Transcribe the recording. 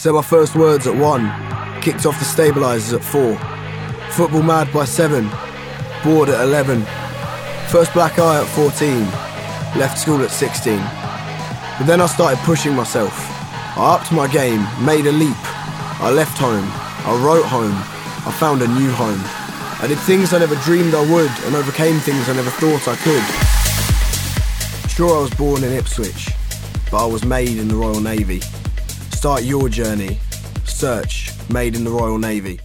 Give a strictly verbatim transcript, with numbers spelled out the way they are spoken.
Said my first words at one, kicked off the stabilisers at four. Football mad by seven, bored at eleven. First black eye at fourteen, left school at sixteen. But then I started pushing myself. I upped my game, made a leap. I left home, I wrote home, I found a new home. I did things I never dreamed I would and overcame things I never thought I could. Sure, I was born in Ipswich, but I was made in the Royal Navy. Start your journey. Search Made in the Royal Navy.